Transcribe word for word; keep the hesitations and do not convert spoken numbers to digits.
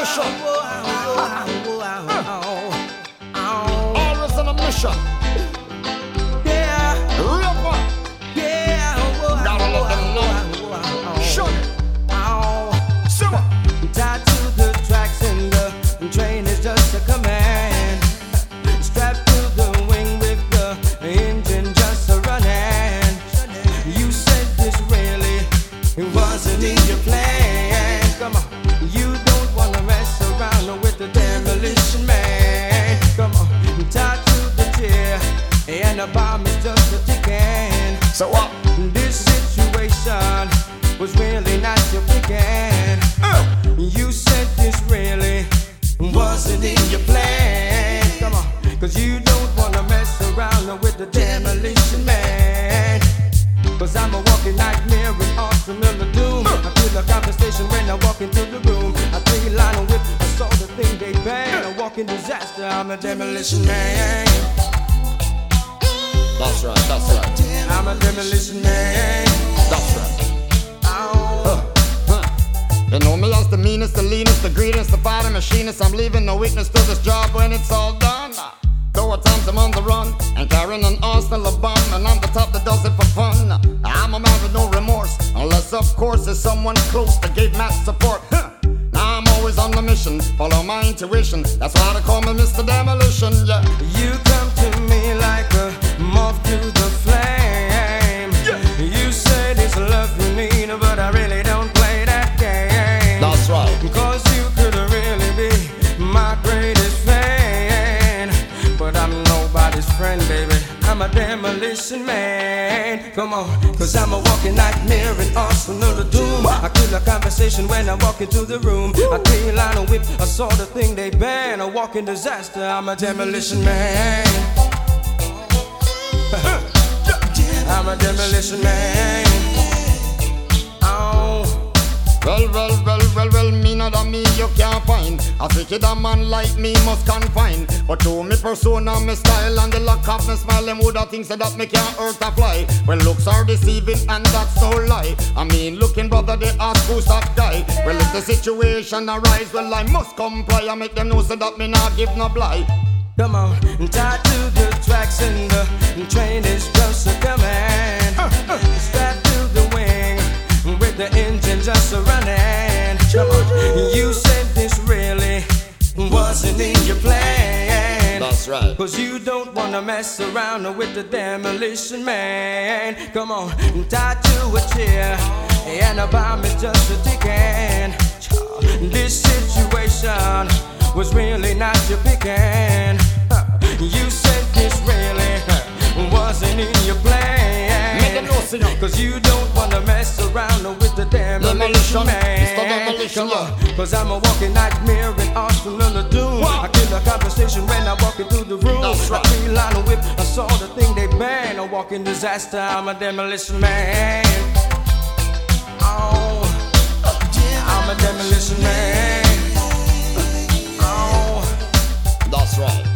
mission. Always on a mission. Yeah, Rapper. yeah. Gotta let them know. Shut it. Simmer. Tied to the tracks and the train is just a command. Strapped to the wing with the engine just a running. You said this really, it wasn't in your plan. Come on, you don't wanna mess around with the demolition man. Come on, tied to the chair and the bomb is just a ticking. So what? This situation was really not your picking. Uh. You said this really wasn't in your plan. Come on, cause you don't wanna mess around with the demolition man. Cause I'm a walking nightmare with awesome in the doom. Uh. I feel a conversation when I walk into the room. I three line and whip, I saw the thing they ban. A walking disaster, I'm a demolition man. That's right, that's right. I'm a demolition man. That's right. Oh. Huh. Huh. You know me as the meanest, the leanest, the greediest, the fighter machinist. I'm leaving no weakness to this job when it's all done. Though at times I'm on the run and carrying an arsenal of bomb, and I'm the top that does it for fun. I'm a man with no remorse, unless of course there's someone close that gave mass support. Huh. Now I'm always on the mission, follow my intuition. That's why they call me Mister Demolition. Yeah. You come to me like a moth to the flame. Yeah. You said it's love you need, but I really don't play that game. That's right. Cause you could really be my greatest fan, but I'm nobody's friend, baby. I'm a demolition man. Come on, cause I'm a walking nightmare and arsenal of doom. I kill a conversation when I walk into the room. I clean line and whip, I saw the thing they ban. A walking disaster, I'm a demolition man. I'm a demolition man. Oh. Well, well, well, well, well, me not a me you can't find. I think it a man like me must confine. But to me persona, me style and the look of me smile, them woulda think say that me can't hurt a fly. Well, looks are deceiving and that's no lie. I mean, looking brother, they ask who's that guy. Well, if the situation arise, well, I must comply. I make them know so that me not give no blight. Come on, tied to the tracks and the train is just a command. Strapped to the wing with the engine just a running. Come on, you said this really wasn't in your plan. That's right. Cause you don't wanna mess around with the demolition man. Come on, tied to a chair and a bomb is just a ticking. This situation was really not your picking. You said this really wasn't in your plan. Make them know, see now. Cause you don't wanna mess around with the demolition Demolition, man. Mister Demolition, Come on, cause I'm a walking nightmare and arsenal of doom. Wow. I kill a conversation when I walk into the room. That's right. I clean line and whip, I saw the thing they ban. A walking disaster, I'm a demolition man. Oh, I'm a demolition man. Oh. That's right.